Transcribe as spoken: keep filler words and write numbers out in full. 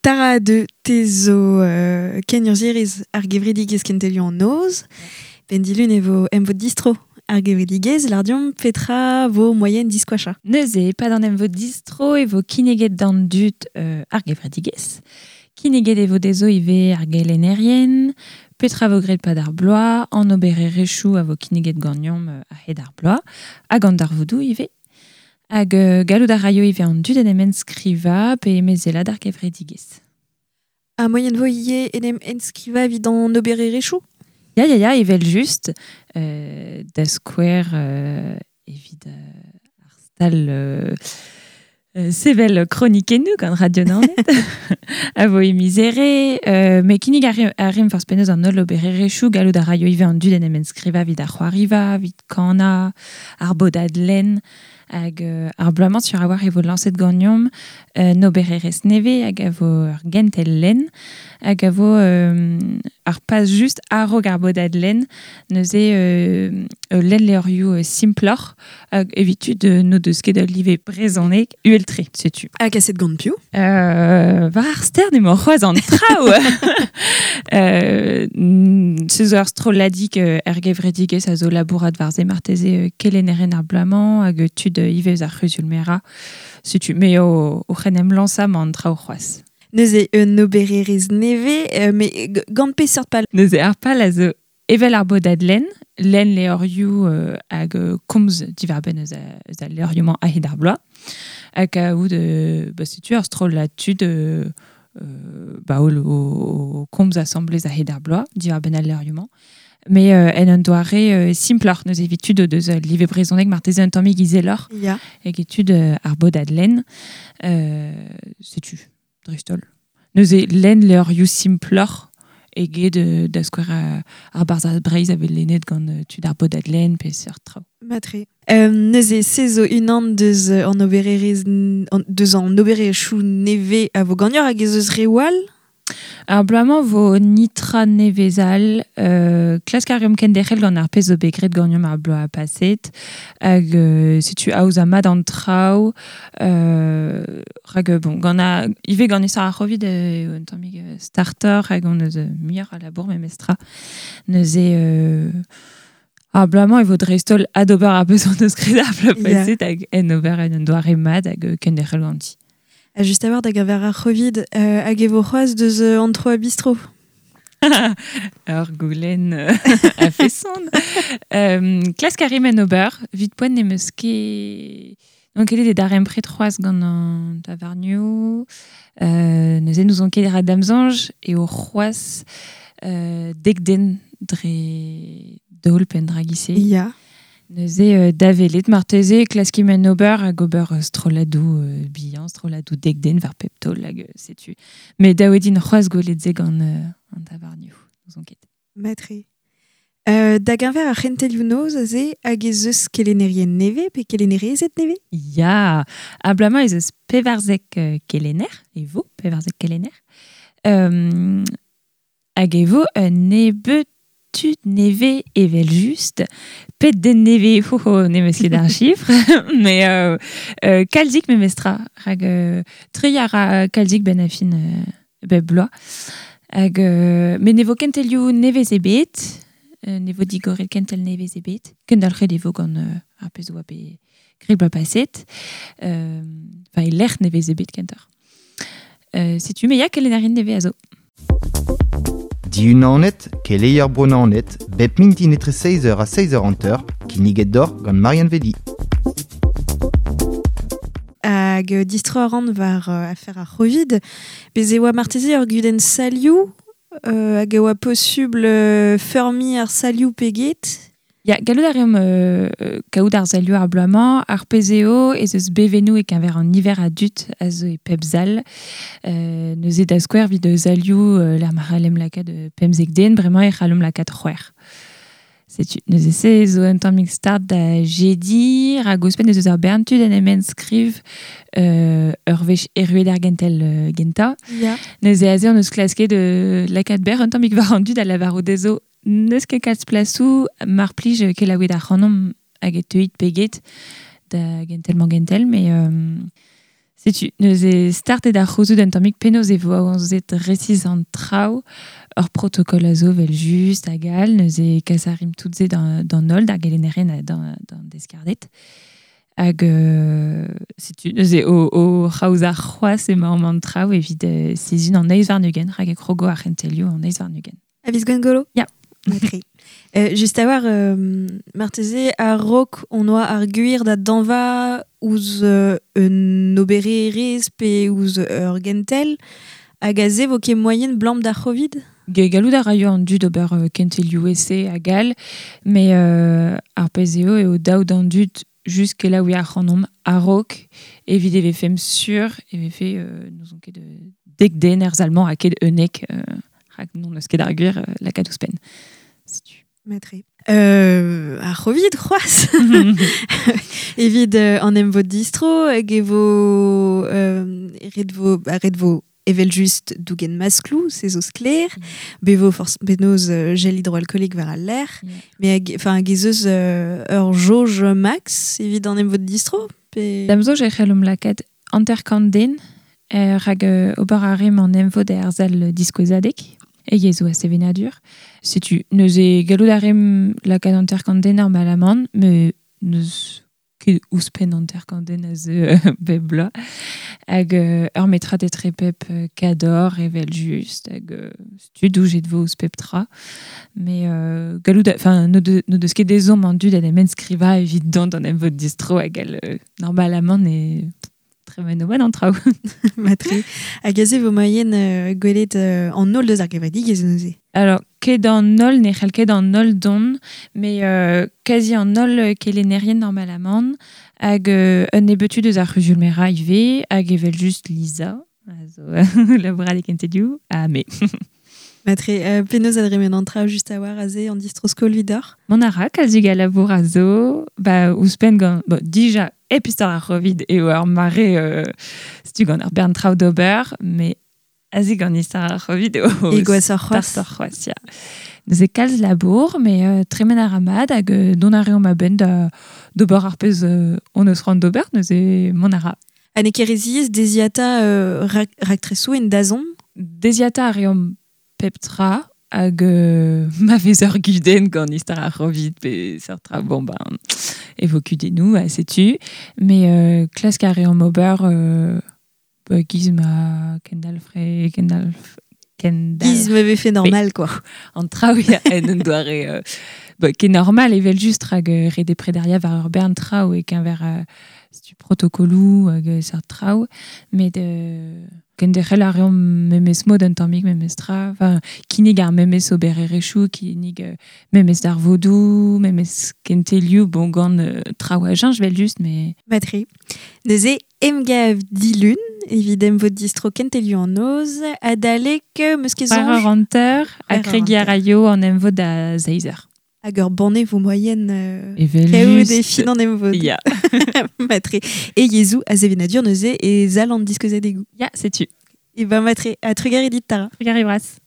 Tara de tezo uh, ken ur ziriz ar gevredigez kentelio an noz, ben dilun evo em vo distro ar gevredigez, lardiom petra vo moyen diskwacha. Neuze, pas dans em vo distro evo kineget dan dut uh, ar gevredigez. Kineget evo dezo ive ar gelenerien, petra vo gret pad ar bloa, an obere rechou a vo kineget gorniom uh, a hed ar bloa, hag an dar vodou ive. Hag uh, gallout ar raio ive an dut en emen skriva pe emezela d'ar gevredigez. A moyen vo ie enem enskriva vid an obere rechou? Ya, ya, ya, evel just euh, da square euh, evit euh, ar stal euh, euh, sevel chroniquenu gant radio nanet a vo emizere euh, me kinig a rim force penez an ol obere rechou gallout ar raio ive an dud en emen skriva vid ar c'hoariva, vid kana, ar bodad len hag euh, ar bloamant sur a war evo lancet gagnom euh, n'obere res neve hag a vo ar gentel len hag a vo euh, ar pas just arog ar bodad len neuze euh, euh, len leorioù euh, simplor hag evitud euh, no deus ket live brezonek ueltre, setu. Hag a set gant piou? Euh, var ar stern emo c'hoaz an trao euh, seuz ur stroladik euh, er gevredigez a zo labourat var ze marteze euh, keleneren ar bloamant hag tud euh, ivez ar c'huzul mera, setu. Me o, o c'henem lansam an trao c'hoaz. Neuze un obere rez neve, euh, me gant pe seurt pal. Neuze ar pal a zo evel ar bodad len, len leorioù euh, hag euh, komz divar ben eus a, eus a leorioù a hed ar bloa, hag a oud euh, ba setu ar strol la tud euh, euh, ba o, o, o komz assemblez a hed ar bloa divar ben a leorioù. Me euh, en un doare euh, simplor, neus evitud o deus uh, live brezonek marteze un tammig izelor, Ya. hag etud uh, ar bodad len, euh, setu, dristol. Neuze len leorioù simplor, ege de, da skwer uh, ar barzaz breiz avel lennet gant uh, tud ar bodad len pe seurt trao. Matre. Euh, neuze sezo un an deus euh, an obere rez, an, deus an obere chou neve a vo gagnor hag ez eus rewal? Ar bloamant vo nitra nevezal, euh, klaskarium ken derc'hel gant ar pez zo begret gorniom ar bloa a paset, hag euh, setu aouz a mad an trao, euh, hag bon, gant a, ive gant esar ar c'hovid euh, un tammig euh, starter hag on eus euh, muioc'h a labour memestra, neuze euh, ar bloamant e vo drestol adober ar peus an eus gret ar bloa paset yeah. Hag en ober en un doare mad hag euh, ken derc'hel ganti. A just a-war da gaver ar c'hovid euh, hag evo c'hoaz deus euh, an tro a bistro. Ur goulenn euh, a fesson. euh, Klaskarim en ober, vid poent nemeus ket... Non ket e darem pre troaz gant an tavarnioù. Euh, neuze nous on ket ra damzanj e o c'hoaz euh, dek den dre daoul pen dragise. Ya. Neuze euh, davelet marteze klaskim en ober hag ober euh, stroladou euh, bihan, stroladou dek den var peptol hag euh, setu. Me daouedin c'hoaz goletze gant euh, an tavarnioù. Nous on ket. Matre. Euh, da gaver ar c'hentelioù noz a ze hag ez eus kelenerien neve pe kelenerezet neve? Ya, a blama ez eus pevarzek euh, kelener, e vo pevarzek kelener. Euh, hag e vo un nebeut tud neve evel just, pet den neve, ho ho, nemeus ket ar chifre, mais euh, euh, kalzik memestra, hag euh, triar a kalzik ben a fin euh, be bloa, hag euh, me nevo kentelioù nevez ebet, euh, nevo digoret kentel nevez ebet, ken dalc'het evo gant euh, ar pez oa pe gribla paset, euh, fa e lec'h nevez ebet kentor. Euh, setu, me ya kelenarien neve a zo. Diunanet, keleier bonanet, bep minti netre seiz eur a seiz eur anteur, kiniget d'or gant Marianne Vedi. Hag euh, distro a ran var euh, afer ar c'hovid, bez e oa marteze ur guden salioù, euh, hag e oa possible euh, fermi ar salioù peget. Ya, gallout a reom euh, kaout ar zalioù ar bloamant, ar pezeo ez eus bevenou e keñver an hiver a dut a zo e pep zal. Euh, neuze da skouer vid eus zalioù euh, l'ar maralem laka de pemzek den, bremañ e c'hallom laka c'houer. Setu, neuze se zo un tammig start da jedi, ra gospen eus eus ar berntud en emen skriv euh, ur vech eruet ar gentel euh, genta. Ya. Neuze a ze an eus klasket de lakat ber un tammig var an dud a lavaro dezo neus ket kalz plasou mar plij ket laouet ar c'hanom hag e teuit peget da gentel man gentel, mais euh, Setu, neuze startet ar c'houzout un tammig penaos e vo avanzet resis an trao ur protokol a zo vel just a gal, neuze kasarim toutze dan, dan nol, dar geleneren dan, dan deskardet. Hag, euh, setu, neuze o, o c'haouz ar c'hoaz emañ an trao evit euh, sezun an eiz varnugen, hag e krogo ar c'hentelio an eiz varnugen. A viz gant-golo? Ya. Matri. Euh, just a war, euh, marteze a rok on oa ar gwir da danva ouz euh, un obererez pe ouz ur gentel hag a ze vo ket moyen blamp da c'hovid? Ge galou da raio an dud ober euh, kentel U S A a gal, me euh, ar pez eo eo daou d'an dud just ke la ouia ar c'hanom a rok evit eve fem sur eve fe euh, nous on ket de dek den er zalman a ket eunek euh, hag non eus ket ar gwir euh, la kadous pen. Setu. Matri. Euh, ar c'hovid c'hoaz. Evit euh, an em vo distro hag e vo euh, red vo red vo evel just dougen masklou, se zo skler, mm. be vo force benoz euh, gel hydroalcoolique var al l'air, mm. mais hag, enfin hag ez eus euh, ur jauge max evit an em vo distro. Pe... Dam zo j'ai c'hellom laket anterkanden er hag euh, ober a rem an em vo da er zal diskoezadek. E yezo a sevenadur. Setu, neuze galou da rem lakat anterkanden normalement, me neus ket ouspen anterkanden a ze bep bla. Hag euh, ur metra detre pep euh, kador evel just. Hag euh, stu doujet vo ouzpep tra. Me euh, galou da... Enfin, no de, no deus ket dezom an dud ad emen skriva evit dont an em vod distro hag al euh, normalement ne... Très ben oan an trao. Matri. Hag a ze vo moyen euh, gwelet euh, an nol deus ar gevredik ez neuze. Alors, ket an nol, ne c'hell ket an nol don, mais euh, quasi an nol ket lenerien normalement, hag euh, un ebetu deus ar c'huzulmera ive, hag evel just Lisa, also labourad e kentelioù, ah me. Matri, euh, penaos ad remen an trao just a war a ze an distro skol vidor? Mon ara, kalzig a labour a zo, ba ouzpen gant, bon, dija, e pistor ar c'hovid eo ar mare, euh, stu gant ar bern trao d'ober, mais azig an istar ar c'hovid eo e gwaz ar c'hoaz. Start ar c'hoaz, ya. Neuze kalz labour, mais euh, tremen ar amad, hag euh, don ar reom a ben da d'ober ar pez euh, on eus rand d'ober, neuze mon ara. Ha ne kereziez deziata euh, rak, rak tresou en dazon? Deziata ar reom pep tra, hag euh, ma vez ur guden gant istar ar c'hovid pe sartra, bon ben, evokudennou, a setu, mais euh, klask ar reom ober euh, bah, giz ma kendal fre, kendal... kendal... Giz m'avait fait normal, mais, quoi. En trao, ya en un doare... Euh, bah, qui est normal, evel just hag euh, rede predaria var ur bern trao e qu'un ver euh, stu protokolou hag euh, sart trao, mais de... Kendechel ar reom memes mod un tammig memes tra, enfin, kinig ar memes ober erechou, kinig euh, memes d'ar vodou, memes kentelioù, bon gant euh, trao a jinj vel just, mais... Matri. Neuze emgav dilun, evidem vod distro kentelioù an oz, adalek meus ket zonj... Par ar ranter, a kregi a raio an em vod a zeizer. Hag ur banne vo moyen euh, Evel kaout just... e fin an em vod. Ya. Matri. E yezou a zevenadur neuze e zal an diskozet egou. Ya, setu. E ba matri, a trugar edit tara. Trugar e bras.